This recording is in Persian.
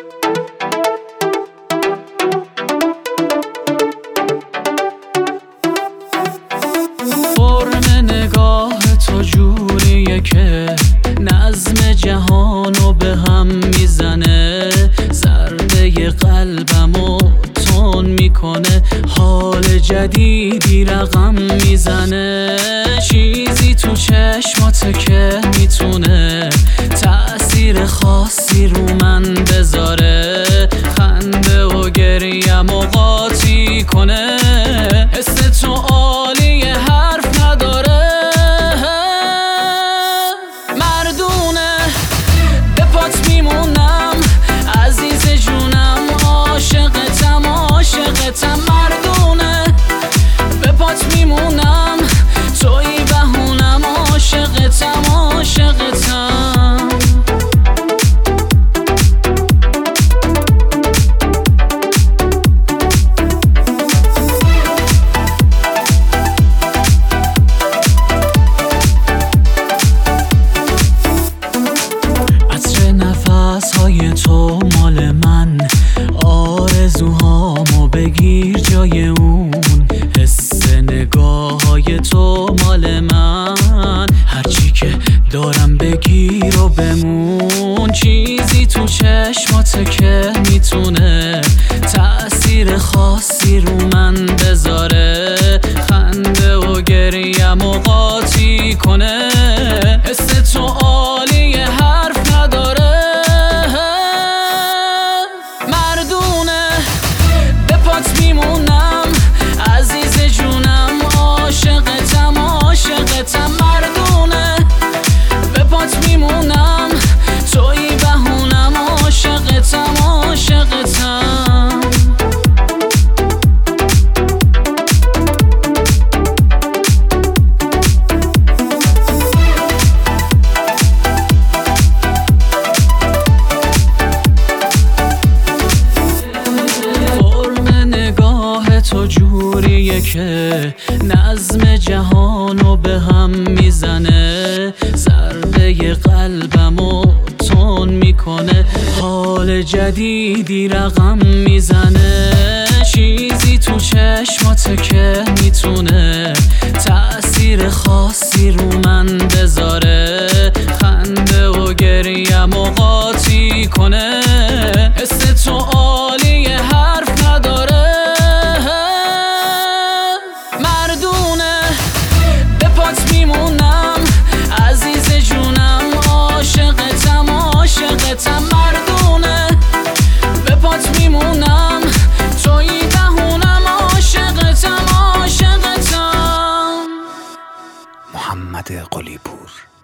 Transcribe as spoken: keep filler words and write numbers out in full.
فرم نگاه تو جوریه که نظم جهانو به هم میزنه، ضربه قلبمو تون میکنه، حال جدیدی رقم میزنه. چیزی تو چشماته که میتونه تأثیر خاصی رو من بذاره، خنده و گریم و قاطی کنه. حس تو عالیه حرف نداره، مردونه به پات میمونم عزیز جونم، عاشقتم عاشقتم. مردونه به پات میمونم توی بهونم، عاشقتم عاشقتم. های تو مال من، آرزوهامو بگیر جای اون. حس نگاه های تو مال من، هرچی که دارم بگیر و بمون. چیزی تو چشماته که میتونه تأثیر خاصی رو من بذاره، خنده و گریم و قاطی کنه. حس تو عالیه حرف نداره، میمونم عزیز جونم، عاشقتم عاشقتم. مردونه به پات میمونم توی بهونم، عاشقتم عاشقتم. تو جوریه که نظم جهانو به هم میزنه، ضربه قلبمو تون میکنه، حال جدیدی رقم میزنه. چیزی تو چشماته که میتونه تأثیر خاصی رو من بذاره، خنده و گریم و قاطی کنه. حس تو عالیه حرف نداره، میمونم عزیز جونم، عاشقتم عاشقتم. مردونه به پات میمونم توی بهونم، عاشقتم عاشقتم. محمد قلی پور.